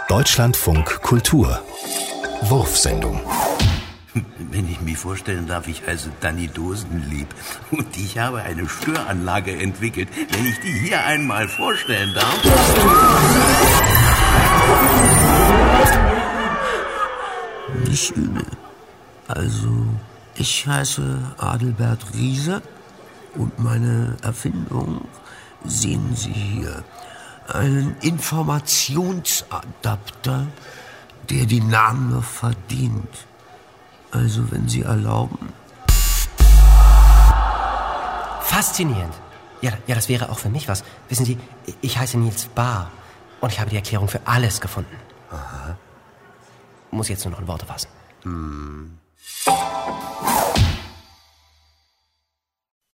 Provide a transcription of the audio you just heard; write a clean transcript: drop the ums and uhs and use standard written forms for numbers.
Deutschlandfunk Kultur Wurfsendung. Wenn ich mich vorstellen darf, ich heiße Danny Dosenlieb und ich habe eine Störanlage entwickelt. Wenn ich die hier einmal vorstellen darf... Nicht übel. Also, ich heiße Adelbert Riese und meine Erfindung sehen Sie hier. Einen Informationsadapter, der den Namen noch verdient. Also, wenn Sie erlauben. Faszinierend. Ja, das wäre auch für mich was. Wissen Sie, ich heiße Niels Bahr und ich habe die Erklärung für alles gefunden. Aha. Muss jetzt nur noch in Worte fassen.